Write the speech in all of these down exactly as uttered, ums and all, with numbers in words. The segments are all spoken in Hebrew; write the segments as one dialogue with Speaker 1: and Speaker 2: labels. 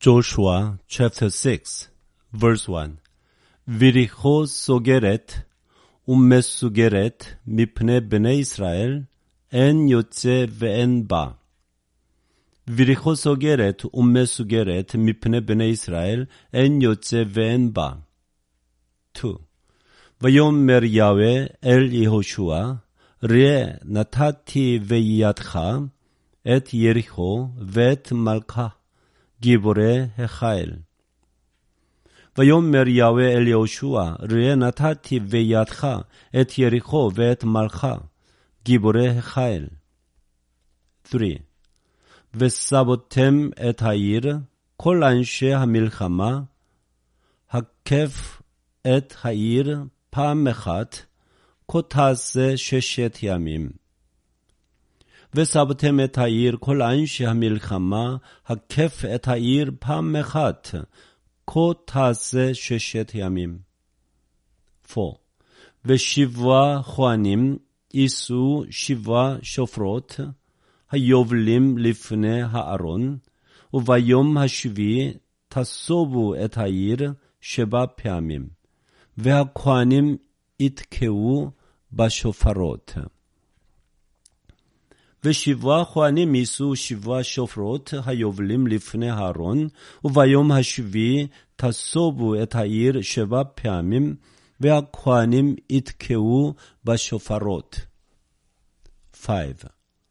Speaker 1: Joshua chapter six, verse one. ויריחו סוגרת ומסוגרת מפני בני ישראל, אין יוצא ואין בא. ויריחו סוגרת ומסוגרת מפני בני ישראל, אין יוצא ואין בא. two. ויאמר יהוה אל יהושע, ראה נתתי בידך את יריחו ואת מלכה, גיבורי החיל. ויאמר יהוה אל יהושע, ראה נתתי בידך את יריחו ואת מלכה, גיבורי החיל. three. וסבותם את העיר, כל אנשי המלחמה, הקף את העיר פעם אחת, כה תעשה ששת ימים. וסבתם את העיר, כל אנשי המלחמה, הקף את העיר פעם אחת, כה תעשה ששת ימים. four. ושבעה כהנים יישאו שבעה שופרות, היובלים לפני הארון, וביום השביעי תסובו את העיר שבע פעמים, והכהנים יתקעו בשופרות. ושבעה כהנים יישאו שבעה שופרות היובלים לפני הארון, וביום השביעי תסובו את העיר שבע פעמים, והכהנים יתקעו בשופרות. five.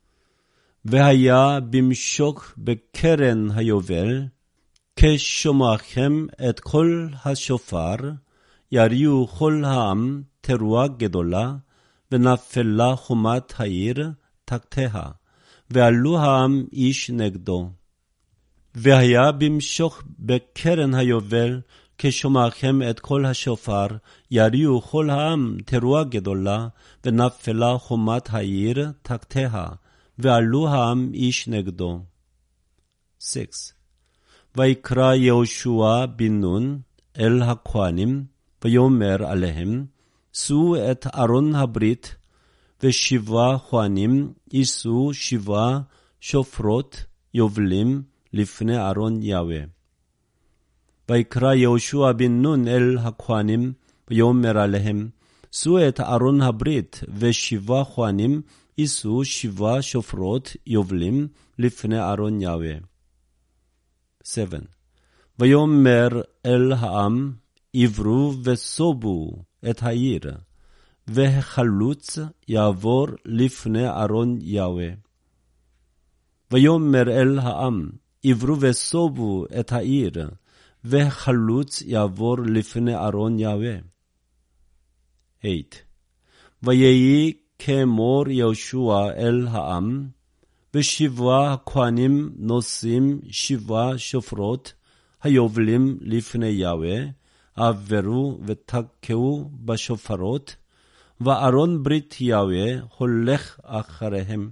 Speaker 1: והיה במשוק בקרן היובל, כשומעכם את קול השופר, יריעו כל העם תרועה גדולה, ונפלה חומת העיר תחתיה, ועלו העם איש נגדו. והיה במשוך בקרן היובל, כשומעכם את קול השופר, יריעו כל העם תרועה גדולה, ונפלה חומת העיר תחתיה, ועלו העם איש נגדו. six. ויקרא יהושע בן נון אל הכהנים, ויאמר עליהם, שאו את ארון הברית, ושבעה כהנים יישאו שבעה שופרות יובלים לפני ארון יהוה. ויקרא יהושע בן נון אל הכהנים, ויאמר עליהם, שאו את ארון הברית, ושבעה כהנים יישאו שבעה שופרות יובלים לפני ארון יהוה. seven. ויאמר אל העם, עברו וסובו את העיר, והחלוץ יעבור לפני ארון יהוה. ויאמר אל העם, עברו וסובו את העיר, והחלוץ יעבור לפני ארון יהוה. eight. ויהי כאמור יהושע אל העם, ושבעה הכהנים נושאים שבעה שופרות היובלים לפני יהוה, עברו ותקעו בשופרות, וארון ברית יהוה הולך אחריהם.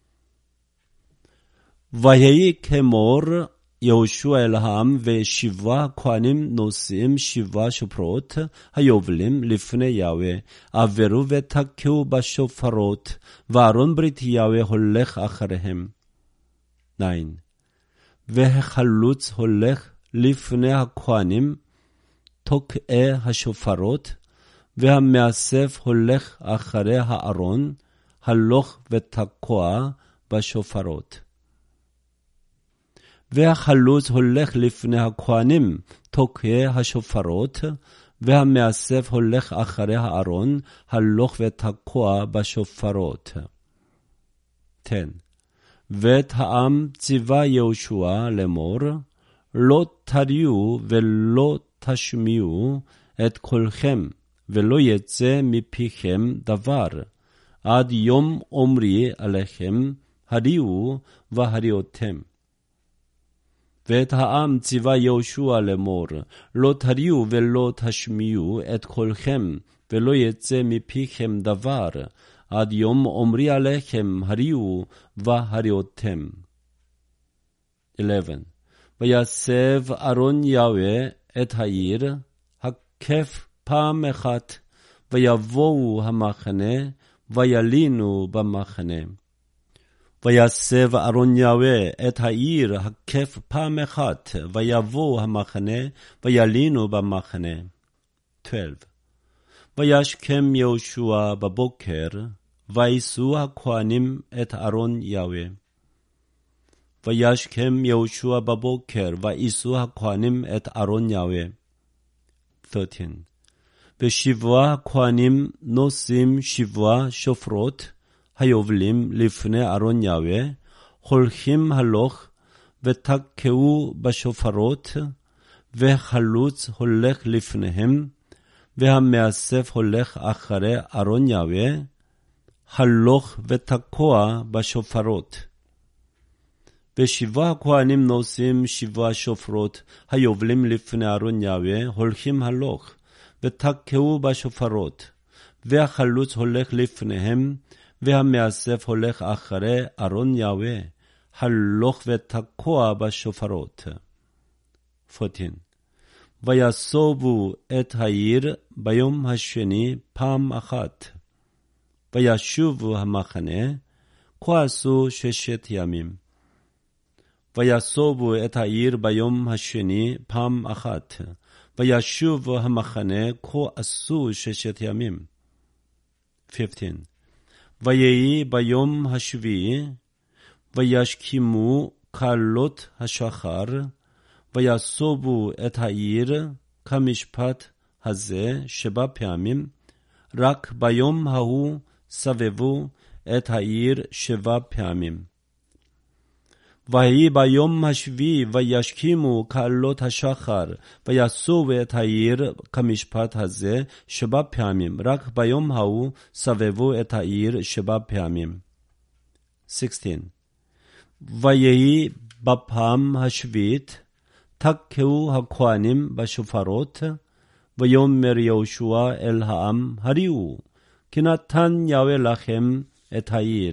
Speaker 1: ויהי כאמור יהושע אל העם, ושבעה הכהנים נושאים שבעה שופרות היובלים לפני יהוה, עברו ותקעו בשופרות, וארון ברית יהוה הולך אחריהם. nine. והחלוץ הולך לפני הכהנים, תוקעי השופרות, והמאסף הולך אחרי הארון, הלוך ותקוע בשופרות. והחלוץ הולך לפני הכהנים, תוקעי השופרות, והמאסף הולך אחרי הארון, הלוך ותקוע בשופרות. ten. ואת העם ציווה יהושע לאמור, לא תריעו ולא תשמיעו את קולכם, ולא יצא מפיכם דבר, עד יום אומרי עליכם, הריעו והריעותם. ואת העם ציווה יהושע לאמור, לא תריעו ולא תשמיעו את קולכם, ולא יצא מפיכם דבר, עד יום אומרי עליכם, הריעו והריעותם. eleven. ויסב ארון יהוה את העיר, הקף פעם אחת, ויבואו המחנה, וילינו במחנה. ויסב אהרון יהוה את העיר הקף פעם אחת, ויבוא המחנה, וילינו במחנה. שתים עשרה. וישכם יהושע בבוקר, ויישאו הכהנים את אהרון יהוה. וישכם יהושע בבוקר, ויישאו הכהנים את אהרון יהוה. שלוש עשרה. ושבעה הכהנים נושאים שבעה שופרות, היובלים לפני אהרון יהוה, הולכים הלוך, ותקעו בשופרות, והחלוץ הולך לפניהם, והמאסף הולך אחרי אהרון יהוה, הלוך ותקוע בשופרות. ושבעה הכהנים נושאים שבעה שופרות, היובלים לפני אהרון יהוה, הולכים הלוך, ותקעו בשופרות, והחלוץ הולך לפניהם, והמאסף הולך אחרי אהרון יהוה, הלוך ותקוע בשופרות. ארבע עשרה. ויסובו את העיר ביום השני פעם אחת, וישובו המחנה, כה עשו ששת ימים. ויסובו את העיר ביום השני פעם אחת, וישובו המחנה, כה עשו ששת ימים. חמש עשרה. ויהי ביום השביעי, וישכימו כלות השחר, ויסובו את העיר כמשפט הזה שבע פעמים, רק ביום ההוא סבבו את העיר שבע פעמים. ויהי ביום השביעי, וישכימו כלות השחר, ויסובו את העיר כמשפט הזה שבע פעמים, רק ביום ההוא סבבו את העיר שבע פעמים. שש עשרה. ויהי בפעם השביעית, תקעו הכהנים בשופרות, ויאמר יהושע אל העם, הריעו, כי נתן יהוה לכם את העיר.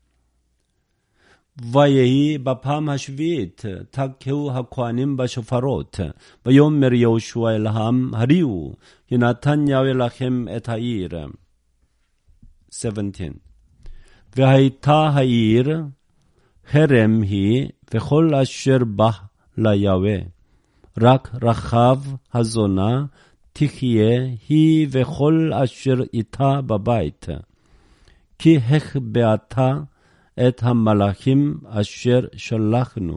Speaker 1: ויהי בפעם השביעית, תקעו הכהנים בשופרות, ויאמר יהושע אל העם, הריעו, כי נתן יהוה לכם את העיר. שבע עשרה. והייתה העיר, חרם היא, וכל אשר בא ליהוה, רק רחב הזונה, תחיה היא וכל אשר איתה בבית, כי החבאתה את המלאכים אשר שלחנו.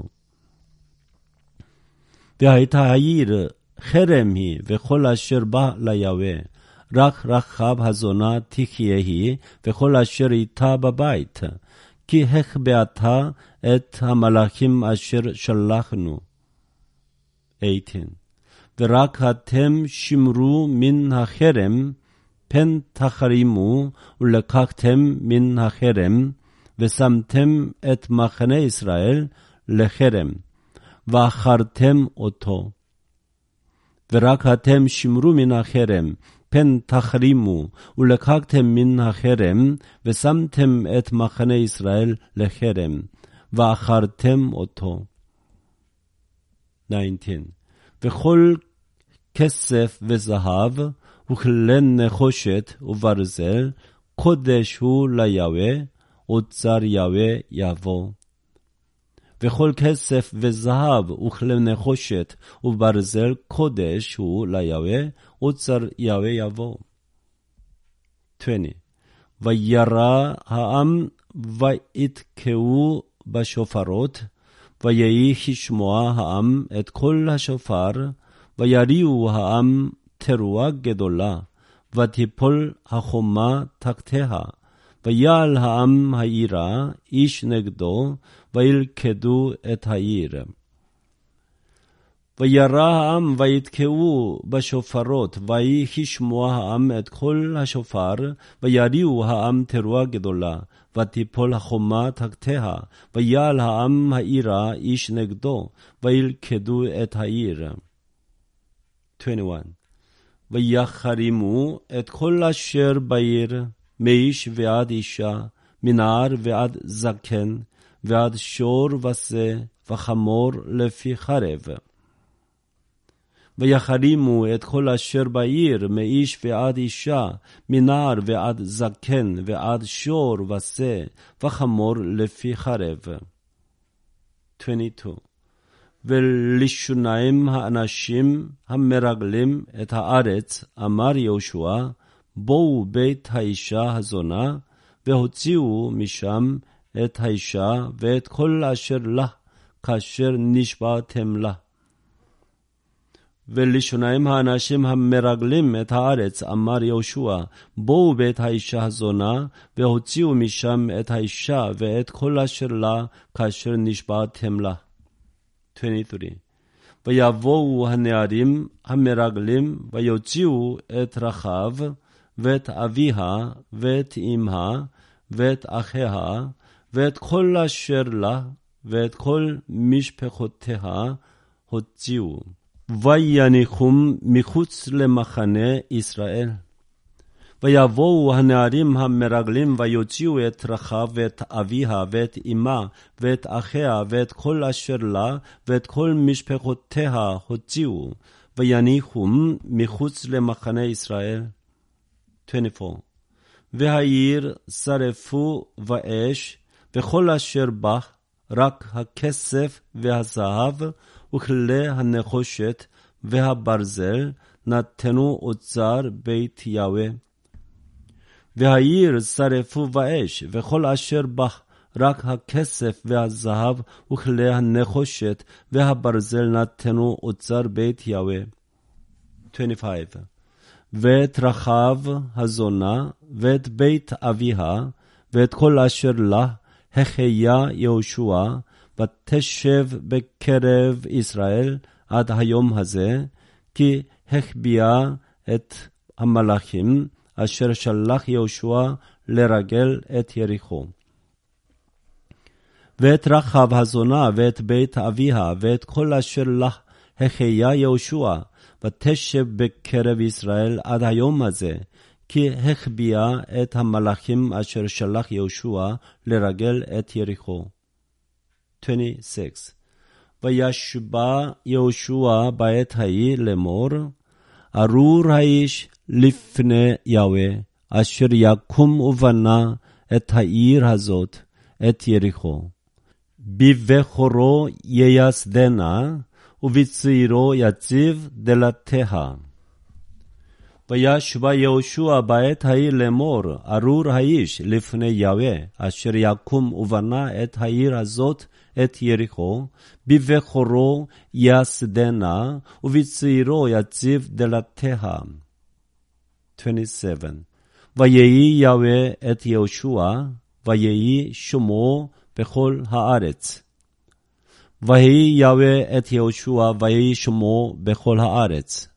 Speaker 1: והייתה העיר חרם היא, וכל אשר בא ליהוה, רק רחב הזונה תחיה היא, וכל אשר איתה בבית, כי החבאתה את המלאכים אשר שלחנו. שמונה עשרה. ורק אתם שמרו מן החרם, פן תחרימו, ולקחתם מן החרם, ושמתם את מחנה ישראל לחרם, ואחרתם אותו. ורק אתם שמרו מן החרם, פן תחרימו, ולקחתם מן החרם, ושמתם את מחנה ישראל לחרם, ואחרתם אותו. תשע עשרה. וכל כסף וזהב, וכלי נחושת וברזל, קודש הוא ליהוה, אוצר יהוה יבוא. וכל כסף וזהב וכלי נחושת וברזל, קודש הוא ליהוה, אוצר יהוה יבוא. עשרים. וירא העם ויתקעו בשופרות, ויהי כשמוע העם את כל השופר, ויריעו העם תרועה גדולה, ותיפול החומה תחתיה, ויעל העם העירה איש נגדו, וילכדו את העיר. וירא העם ויתקעו בשופרות, ויהי כשמוע העם את כל השופר, ויריעו העם תרועה גדולה, ותיפול החומה תחתיה, ויעל העם העירה איש נגדו, וילכדו את העיר. עשרים ואחת. ויחרימו את כל אשר בעיר, מאיש ועד אישה, מנער ועד זקן, ועד שור ושה, וחמור לפי חרב. ויחרימו את כל אשר בעיר, מאיש ועד אישה, מנער ועד זקן, ועד שור ושה, וחמור לפי חרב. עשרים ושתיים. ולשוניים האנשים המרגלים את הארץ, אמר יהושע, בואו בית האישה הזונה, והוציאו משם את האישה ואת כל אשר לה, כאשר נשבעתם לה. ולשוניים האנשים המרגלים את הארץ, אמר יהושע, בואו בית האישה הזונה, והוציאו משם את האישה ואת כל אשר לה, כאשר נשבעתם לה. עשרים ושלוש. ויבואו הנערים המרגלים, ויוציאו את רחב, ואת אביה, ואת אמها, ואת אחיה, ואת כל אשר לה, ואת כל משפחותיה, הוציאו. ויניחום מחוץ למחנה ישראל. ויבואו הנערים המרגלים, ויוציאו את רחב, ואת אביה, ואת אמה, ואת אחיה, ואת כל אשר לה, ואת כל משפחותיה הוציאו, ויניחום מחוץ למחנה ישראל. עשרים וארבע. והעיר שרפו באש, וכל אשר בה, רק הכסף והזהב, וכלי הנחושת והברזל, נתנו אוצר בית יהוה. והעיר שרפו באש, וכל אשר בה, רק הכסף והזהב, וכלי הנחושת והברזל, נתנו אוצר בית יהוה. עשרים וחמש. ואת רחב הזונה, ואת בית אביה, ואת כל אשר לה, החיה יהושע, ותשב בקרב ישראל עד היום הזה, כי החביאה את המלאכים, אשר שלח יהושע לרגל את יריחו. ואת רחב הזונה, ואת בית אביה, ואת כל אשר לה, החיה יהושע, ותשב בקרב ישראל עד היום הזה, כי החביאה את המלאכים אשר שלח יהושע לרגל את יריחו. עשרים ושש. וישבע יהושע בעת ההיא לאמור, ארור האיש לפני יהוה, אשר יקום ובנה את העיר הזאת, את יריחו. בבכורו ייסדנה, ובצעירו יציב דלתיה. וישבע יהושע בעת ההיא לאמור, ארור האיש לפני יהוה, אשר יקום ובנה את העיר הזאת, את יריחו, בבכורו ייסדנה, ובצעירו יציב דלתיה. עשרים ושבע. ויהי יהוה את יהושע, ויהי שמו בכל הארץ. ויהי יהוה את יהושע, ויהי שמו בכל הארץ.